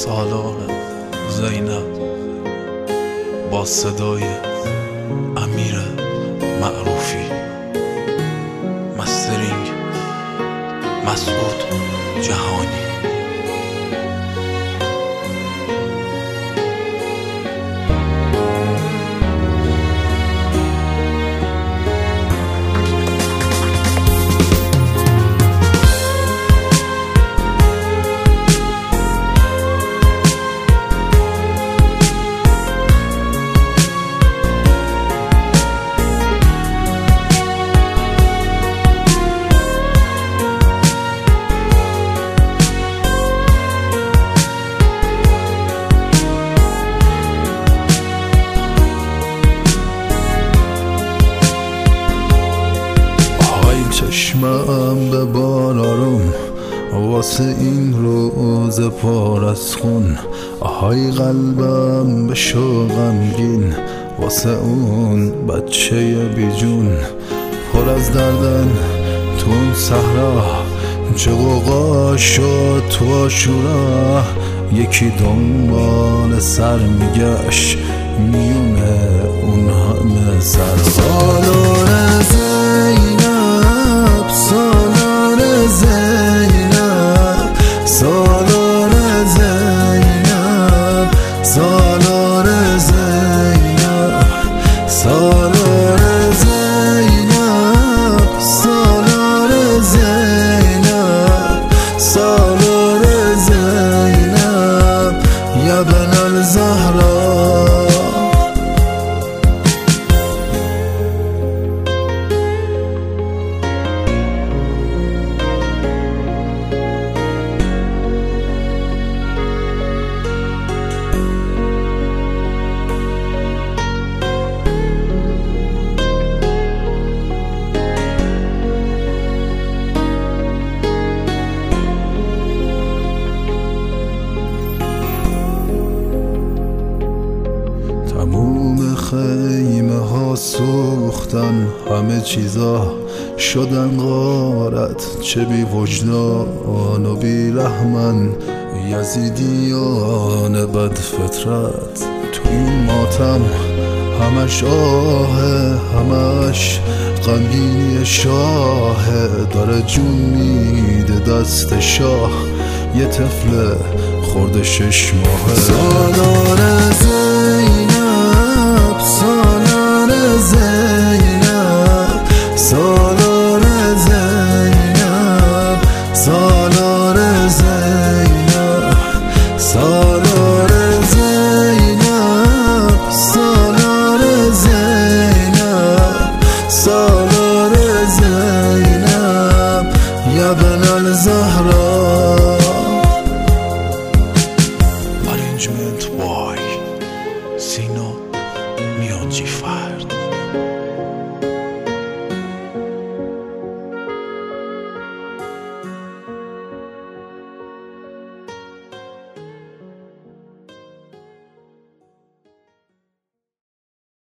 سالار زینب با صدای امیر معروفی، مسترینگ مسعود جهانی. چشمم به بار آروم واسه این روز پر از خون، آهای قلبم به شوق غمگین واسه اون بچه بیجون. پر از دردن تو اون صحرا، چه غوغا شد تو آشورا. یکی دنبال سر میگشت میونه اون همه سر. سالار زینب، سالار زینب، سالار زینب، سالار زینب، سالار زینب، سالار زینب، سالار زینب یا بن الزهرا. تموم خیمه ها سوختن، همه چیزا شدن غارت. چه بی وجدان و بی رحمن یزیدیان بد فطرت. تو این ماتم همش آهه، همش غمگینی شاهه. داره جون میده دست شاه، یه طفل خورده 6 ماهه. سالار زینب، سالار زینب، سالار زینب، سالار زینب، سالار زینب، سالار زینب، سالار زینب یا بن الزهرا. Arrangement by Sino Miyonji Fard.